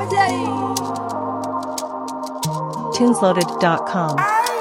Tunesloaded.com.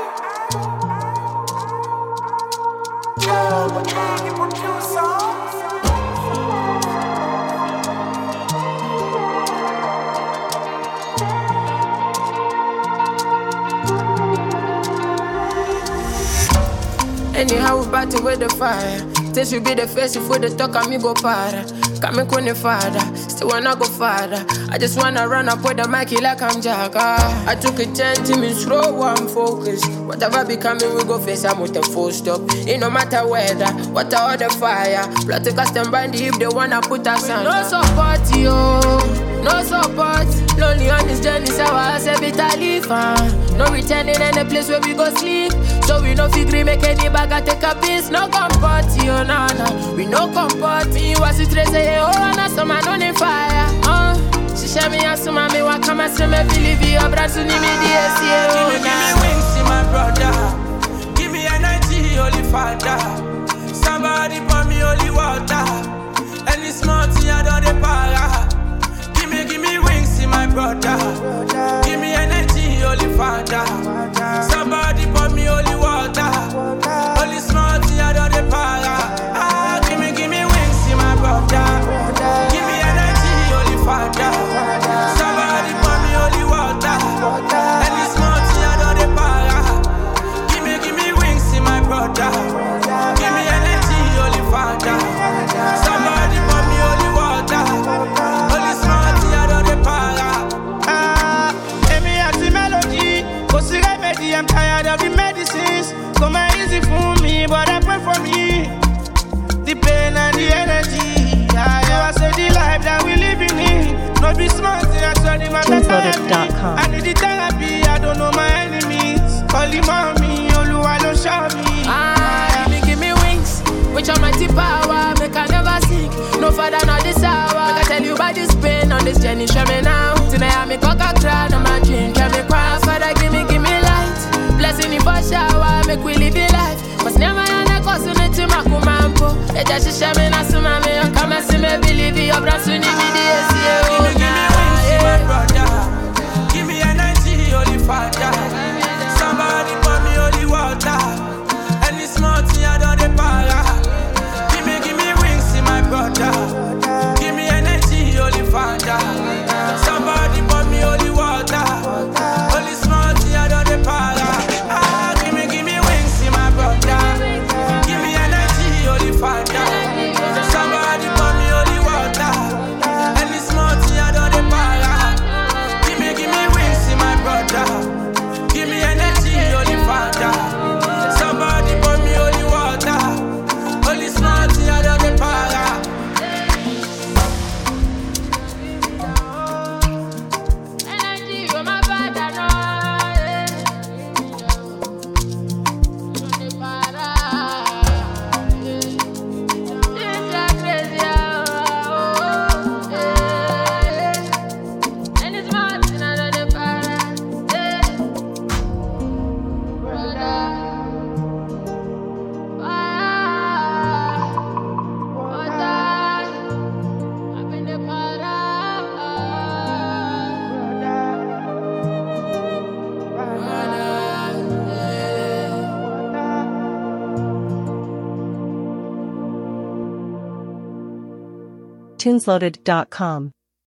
Anyhow, we battle with the fire. This should be the face if we the talk and me go para. Coming kuni father, still wanna go farther. I just wanna run up with the mic like I'm Jagga. I took a chance, me slow, one focus. Whatever becoming, we go face, I'm with the full stop. It no matter weather, what all the fire. Plot to custom band if they wanna put us on. No support, yo, no support. Lonely on this journey, so I say bitterly fan. No returning in the place where we go sleep. So we no figure make any bag I take a piece. No comfort, yo, no. We no comfort. Me was it say, oh, and some man on the fire. She share me and some me walk come and say me believe you. Brand to me DSC. Give me wings, see my brother. Give me energy, holy father. Somebody pour me holy water. Any small thing I don't para. Give me wings, see my brother. Give me energy, holy father. Somebody pour me holy water. Holy small thing I don't para. Give me wings, see my brother. Give me energy, holy father. Somebody pour me holy water. Any small thing I don't para. Give me wings, see my brother. Give me energy, holy father. Somebody pour me holy water. Holy small thing I don't para. Let me have the melody. Go see remedy, I'm tired of the medicines. Come easy for me, but I pray for me. The pain and the energy. I say the life that we living in. No be smart, I saw the man Tunesloaded.com. I need the therapy, I don't know my enemies. Holy mommy, Oluwa don't show me. Give me wings, which almighty power, make I never sink. No father, not this hour. Make I tell you about this pain on this journey, show me now. Tonight I make coca crowd on my drink, can me cry. Father, give me light. Blessing in for shower, make we live your life. Cause never I cause you need to make a mampo. They just share me na suma me, and come and see me believe you. Brand to me DSC. Give me wings, see my brother. Give me energy, holy father. Somebody pour me holy water. Any small thing I don't para. Give me wings, see my brother. Give me energy, holy father. Somebody pour me holy water. Holy small thing I don't para. Give me wings, see my brother. Give me energy, holy father. Somebody pour me holy water. Any small thing I don't para. Give me wings, see my brother. Give me energy, holy father. Somebody pour me holy water. Holy small thing I don't para. Energy, you're my father, no. Tunesloaded.com.